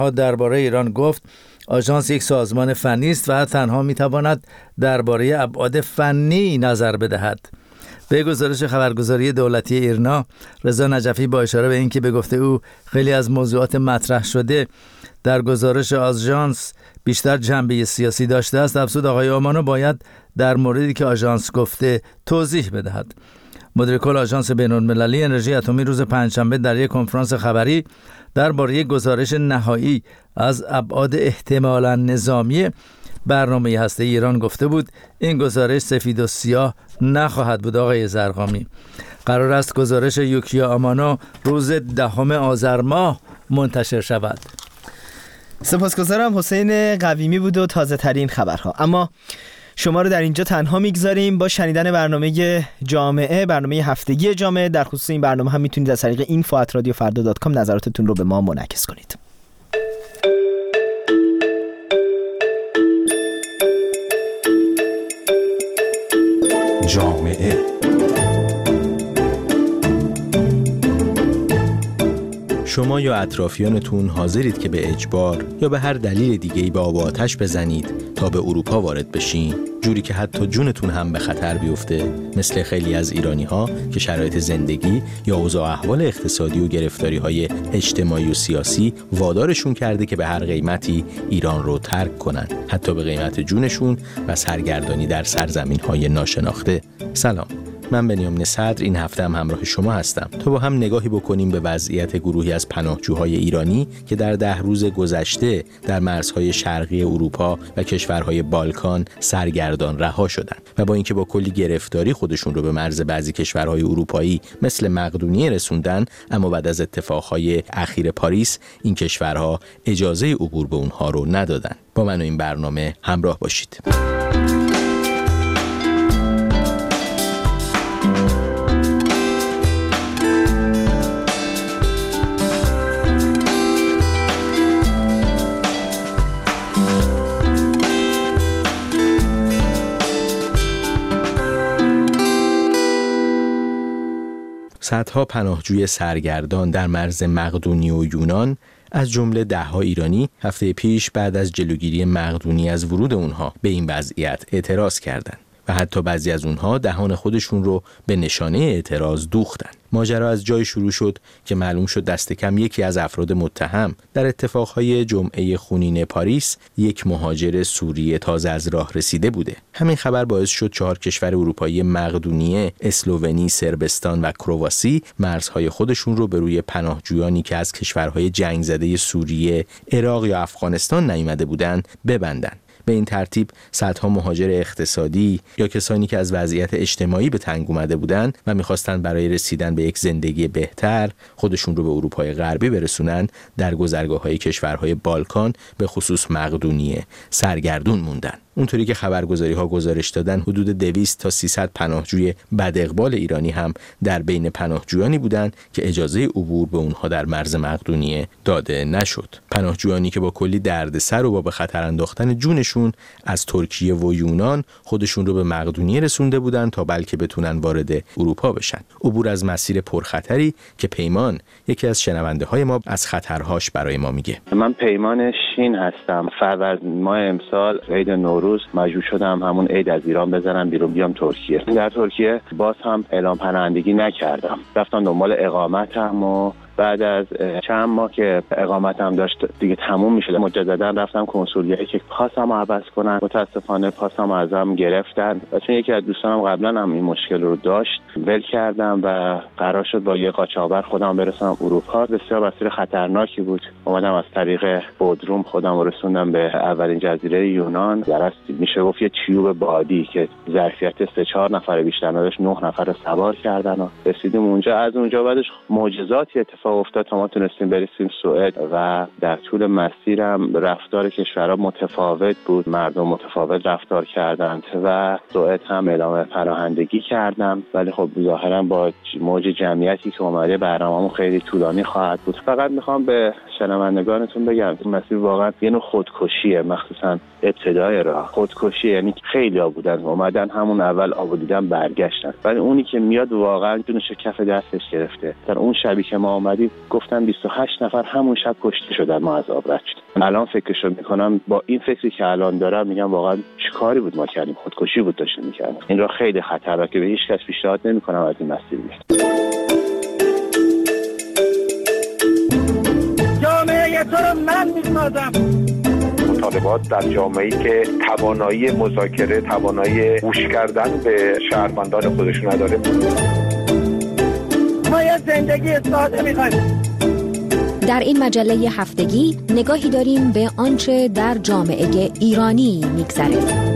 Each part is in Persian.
درباره ایران گفت آژانس یک سازمان فنی است و تنها میتواند درباره ابعاد فنی نظر بدهد. به گزارش خبرگزاری دولتی ایرنا، رضا نجفی با اشاره به اینکه به گفته او خیلی از موضوعات مطرح شده در گزارش آژانس بیشتر جنبه سیاسی داشته است، افزود آقای آمانو باید در موردی که آژانس گفته توضیح بدهد. مدیر کل آژانس بین‌المللی انرژی اتمی روز پنجشنبه در یک کنفرانس خبری درباره گزارش نهایی از ابعاد احتمالاً نظامی برنامه هسته‌ای ایران گفته بود این گزارش سفید و سیاه نخواهد بود. آقای زرقامی، قرار است گزارش یوکیا آمانو روز 10 آذر ماه منتشر شود. سپاسگزارم. حسین قویمی بود و تازه ترین خبرها. اما شما رو در اینجا تنها میگذاریم با شنیدن برنامه جامعه، برنامه هفتگی جامعه. در خصوص این برنامه هم میتونید از طریق info@radiofarda.com نظراتتون رو به ما منعکس کنید. جامعه شما یا اطرافیانتون حاضرید که به اجبار یا به هر دلیل دیگه‌ای به آب و آتش بزنید تا به اروپا وارد بشین، جوری که حتی جونتون هم به خطر بیفته، مثل خیلی از ایرانی‌ها که شرایط زندگی یا اوضاع احوال اقتصادی و گرفتاری‌های اجتماعی و سیاسی وادارشون کرده که به هر قیمتی ایران رو ترک کنن، حتی به قیمت جونشون و سرگردانی در سرزمین‌های ناشناخته. سلام، من بنیامین صدر این هفته هم همراه شما هستم تا با هم نگاهی بکنیم به وضعیت گروهی از پناهجوهای ایرانی که در 10 روز گذشته در مرزهای شرقی اروپا و کشورهای بالکان سرگردان رها شدند و با اینکه با کلی گرفتاری خودشون رو به مرز بعضی کشورهای اروپایی مثل مقدونیه رسوندن، اما بعد از اتفاقهای اخیر پاریس این کشورها اجازه عبور به اونها رو ندادن. با من و این برنامه همراه باشید. صدها پناهجوی سرگردان در مرز مقدونیه و یونان از جمله 10 ایرانی هفته پیش بعد از جلوگیری مقدونیه از ورود اونها به این وضعیت اعتراض کردند و حتی بعضی از اونها دهان خودشون رو به نشانه اعتراض دوختن. ماجرا از جای شروع شد که معلوم شد دست کم یکی از افراد متهم در اتفاقهای جمعه خونین پاریس یک مهاجر سوریه تازه از راه رسیده بوده. همین خبر باعث شد 4 کشور اروپایی مقدونیه، اسلوونی، صربستان و کرواسی مرزهای خودشون رو به روی پناهجویانی که از کشورهای جنگ زده سوریه، عراق یا افغانستان نیامده بودند ببندن. به این ترتیب صدها مهاجر اقتصادی یا کسانی که از وضعیت اجتماعی به تنگ اومده بودند و می‌خواستند برای رسیدن به یک زندگی بهتر خودشون رو به اروپای غربی برسونند، در گذرگاه‌های کشورهای بالکان به خصوص مقدونیه سرگردون موندن. اونطوری که خبرگزاری‌ها گزارش دادن حدود 200 تا 300 پناهجوی بداقبال ایرانی هم در بین پناهجویانی بودند که اجازه عبور به اونها در مرز مقدونیه داده نشد. پناهجویانی که با کلی دردسر و با به خطر انداختن جونشون از ترکیه و یونان خودشون رو به مقدونیه رسونده بودن تا بلکه بتونن وارد اروپا بشن. عبور از مسیر پرخطری که پیمان، یکی از شنونده‌های ما، از خطرهاش برای ما میگه. من پیمان شین هستم. فروردین ماه امسال عید روز مجبور شدم همون عید از ایران بزنم بیرون بیام ترکیه. در ترکیه باز هم اعلام پناهندگی نکردم، رفتم دنبال اقامتم و بعد از چند ماه که اقامتم داشت دیگه تموم میشد، مجددا رفتم کنسولیه که پاسمو عوض کنن. متاسفانه پاسمو ازم گرفتن و چون یکی از دوستانم قبلا هم این مشکل رو داشت ول کردم و قرار شد با یه قاچاقبر خودم برسونم اروپا. بسیار مسیر خطرناکی بود. اومدم از طریق بودروم خودم رسوندم به اولین جزیره یونان. درست میشه گفت یه تیوب بادی که ظرفیت 3-4 نفر بیشتر نداشت، 9 نفر رو سوار کردن و رسیدیم اونجا. از اونجا بعدش معجزاتی اتفاق افتاد تا ما تونستیم برسیم سوئد و در طول مسیرم رفتار کشورها متفاوت بود، مردم متفاوت رفتار کردند و سوئد هم اعلام پناهندگی کردم، ولی خب ظاهرا با موج جمعیتی که اومده برنامه‌مون خیلی طولانی خواهد بود. فقط میخوام به شنوندگانتون بگم این مسیر واقعا یه نوع خودکشیه، مخصوصا ابتدای راه خودکشی، یعنی خیلی‌ها بودن اومدن همون اول آب دیدن برگشتن، ولی اونی که میاد واقعا جونش کف دستش گرفته. در اون شبی که ما اومدیم شدیم، گفتن 28 نفر همون شب کشته شدن، ما از آب رد شدیم. الان فکرشو میکنم، با این فکری که الان دارم میگم واقعا چه کاری بود ما کردیم، خودکشی بود داشتیم میکردیم. این را خیلی خطرناکه، به هیچ کس پیشنهاد نمیکنم از این مسیر بیاد. جامعه تو رو من میسازم. مطالبات در جامعه‌ای که توانایی مذاکره، توانایی گوش کردن به شهروندان خودشون نداره. ما یه زندگی ساده می‌خوایم. در این مجله هفتگی نگاهی داریم به آنچه در جامعه ایرانی می‌گذره.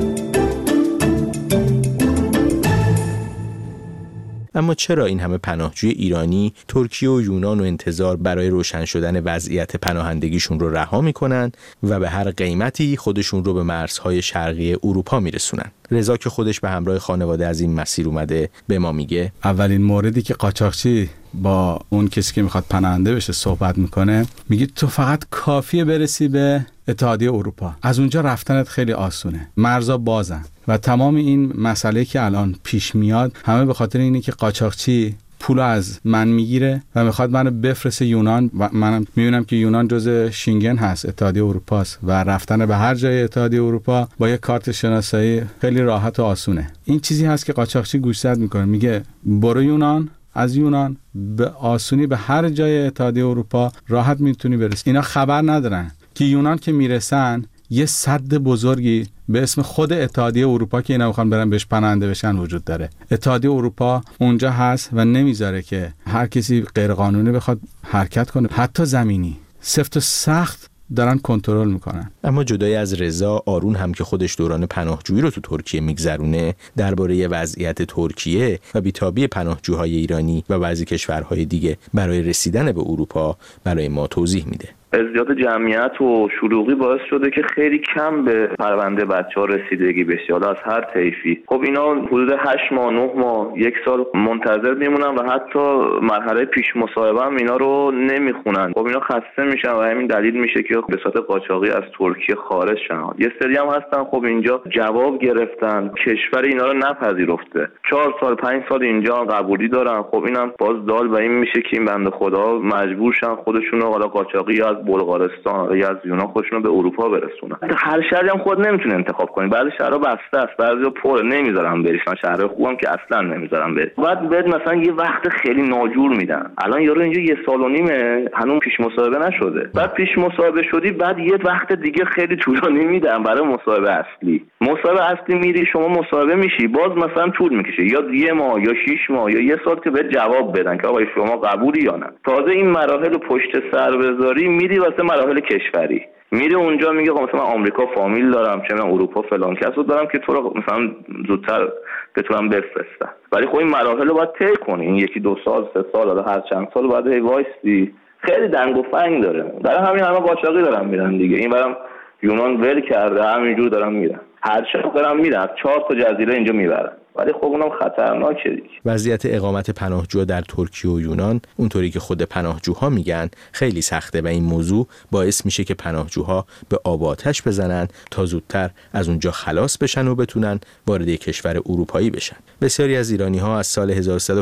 اما چرا این همه پناهجوی ایرانی ترکیه و یونان و انتظار برای روشن شدن وضعیت پناهندگیشون رو رها میکنن و به هر قیمتی خودشون رو به مرزهای شرقی اروپا میرسونن؟ رضا که خودش به همراه خانواده از این مسیر اومده به ما میگه اولین موردی که قاچاقچی با اون کسی که میخواد پناهنده بشه صحبت میکنه، میگه تو فقط کافیه برسی به اتحادیه اروپا، از اونجا رفتنت خیلی آسونه، مرزا بازن. و تمام این مسئله که الان پیش میاد همه به خاطر اینه که قاچاقچی پول از من میگیره و میخواد منو بفرسته یونان و منم میبینم که یونان جزء شنگن هست، اتحادیه اروپا است و رفتن به هر جای اتحادیه اروپا با یک کارت شناسایی خیلی راحت و آسونه. این چیزی هست که قاچاقچی گوشزد میکنه، میگه برو یونان، از یونان به آسونی به هر جای اتحادیه اروپا راحت میتونی برسی. اینا خبر ندارن که یونان که میرسن یه سد بزرگی به اسم خود اتحادیه اروپا که اینا میخوان برن بهش پناهنده بشن وجود داره. اتحادیه اروپا اونجا هست و نمیذاره که هر کسی غیرقانونی بخواد حرکت کنه، حتی زمینی. سفت و سخت دارن کنترل میکنن. اما جدای از رضا، آرون هم که خودش دوران پناهجویی رو تو ترکیه میگذرونه، درباره وضعیت ترکیه و بیتابی پناهجوهای ایرانی و بعضی کشورهای دیگه برای رسیدن به اروپا برای ما توضیح میده. ازدیاد جمعیت و شلوغی باعث شده که خیلی کم به پرونده بچه‌ها رسیدگی بشه، حالا از هر طیفی. خب اینا حدود 8 ماه 9 ماه 1 سال منتظر میمونن و حتی مرحله پیش مصاحبه هم اینا رو نمیخونن. خب اینا خسته میشن و همین دلیل میشه که به صورت قاچاقی از ترکیه خارج شن. یه سری هم هستن خب اینجا جواب گرفتن، کشور اینا رو نپذیرفته، 4 سال 5 سال اینجا قبولی دارن. خب اینم باز دال به این میشه که این بنده خدا مجبور شن خودشون رو حالا قاچاقی از بلغارستان یا از یونان خودشون رو به اروپا برسونن. هر شهری هم خود نمیتونه انتخاب کنه، بعضی شهرها بسته است، بعضیا پر نمیذارن بری، شهرهای خوبم که اصلا نمیذارن بری. بعد بهت مثلا یه وقت خیلی ناجور میدن. الان یارو اینجا 1 سال و نیمه هنوز پیش مصاحبه نشده. بعد پیش مصاحبه شدی، بعد یه وقت دیگه خیلی طولانی میدن برای مصاحبه اصلی. مصاحبه اصلی میری شما مصاحبه میشی، باز مثلا طول میکشه، یا 1 ماه یا 6 ماه یا 1 سال که بهت جواب بدن که آقا شما قبولی یا نه. تازه این مراحل رو پشت سر بذاری میری واسه مراحل کشوری، میری اونجا میگه مثلا من آمریکا فامیل دارم، چه من اروپا فلان کسو دارم که تو رو مثلا زودتر بتونم بفرستم. ولی خب این مراحل رو باید طی کنی، این 1 2 سال 3 سال حالا هر چند سال بعد وایسی، خیلی دنگ و فنگ داره. برای همین همه قاچاقی دارن میرن دیگه. این برام یونان ول کرده، همینجور دارن میرن، هر چقدر دارن میرن 4 تا جزیره اینجا میبرن، ولی خب اونم خطرناکه دیگه. وضعیت اقامت پناهجو در ترکیه و یونان اونطوری که خود پناهجوها میگن خیلی سخته و این موضوع باعث میشه که پناهجوها به آب آتش بزنن تا زودتر از اونجا خلاص بشن و بتونن وارد کشور اروپایی بشن. بسیاری از ایرانی‌ها از سال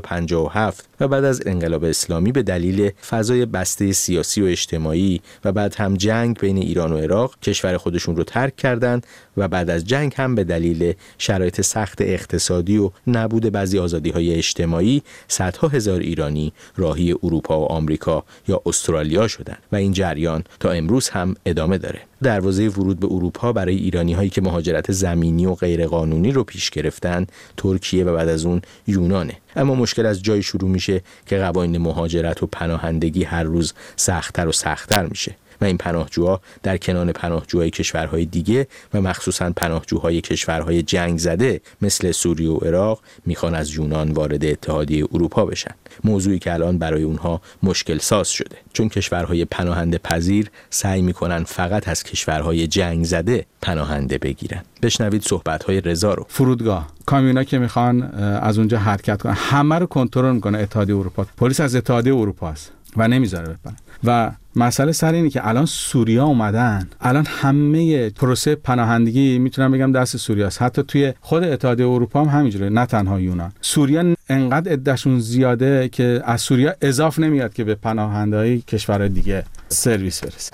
1357 و بعد از انقلاب اسلامی به دلیل فضای بسته سیاسی و اجتماعی و بعد هم جنگ بین ایران و عراق کشور خودشون رو ترک کردند و بعد از جنگ هم به دلیل شرایط سخت اقتصادی و نبود بعضی آزادی‌های اجتماعی صدها هزار ایرانی راهی اروپا و آمریکا یا استرالیا شدند و این جریان تا امروز هم ادامه داره. دروازه ورود به اروپا برای ایرانی‌هایی که مهاجرت زمینی و غیرقانونی رو پیش گرفتن ترکیه و بعد از اون یونانه. اما مشکل از جایی شروع میشه که قوانین مهاجرت و پناهندگی هر روز سخت‌تر و سخت‌تر میشه و این پناهجوها در کنار پناهجوهای کشورهای دیگه و مخصوصاً پناهجوهای کشورهای جنگ زده مثل سوریه و عراق میخوان از یونان وارد اتحادیه اروپا بشن. موضوعی که الان برای اونها مشکل ساز شده چون کشورهای پناهنده پذیر سعی میکنن فقط از کشورهای جنگ زده پناهنده بگیرن. بشنوید صحبت‌های رضا رو. فرودگاه کامیونا که میخوان از اونجا حرکت کنن همه رو کنترل میکنه اتحادیه اروپا. پلیس از اتحادیه اروپا است و نمیذاره بپرن و مسئله سر اینه که الان سوریا اومدن، الان همه پروسه پناهندگی میتونم بگم دست سوریاست. حتی توی خود اتحادیه اروپا هم همینجوره، نه تنها یونان. سوریا انقدر عدهشون زیاده که از سوریا اضافه نمیاد که به پناهندهای کشورهای دیگه سرویس برسه.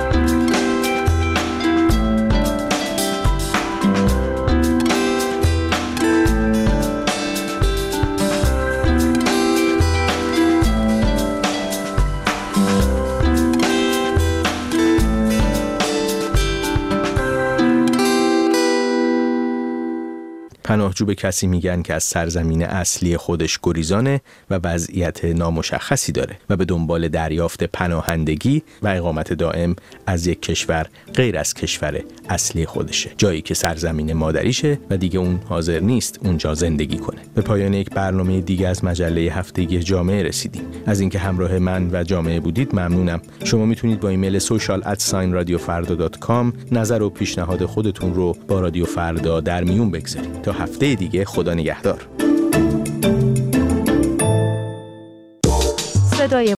پناهجو به کسی میگن که از سرزمین اصلی خودش گریزانه و وضعیت نامشخصی داره و به دنبال دریافت پناهندگی و اقامت دائم از یک کشور غیر از کشور اصلی خودشه، جایی که سرزمین مادریشه و دیگه اون حاضر نیست اونجا زندگی کنه. به پایان یک برنامه دیگه از مجله هفتگی جامعه رسیدیم. از اینکه همراه من و جامعه بودید ممنونم. شما میتونید با ایمیل social@radiofarda.com نظر و پیشنهاد خودتون رو با رادیو فردا در میون بگذارید. تا هفته دیگه، خدا نگهدار.